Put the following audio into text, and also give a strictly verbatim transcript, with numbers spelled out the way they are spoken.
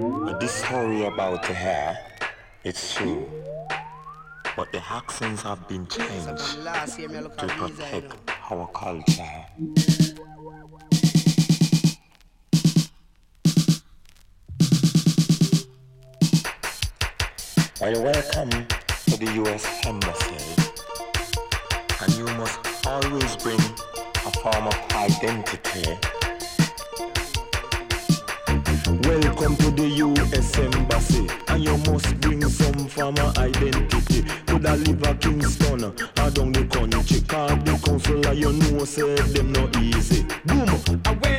This story about the hair, it's true. But the accents have been changed to protect our culture. Well, welcome to the U S Embassy, and you must always bring a form of identity. Welcome to the U S Embassy, and you must bring some form of identity. Could I live at Kingston or down the country? Cause the consular, you know, say them no easy. Boom!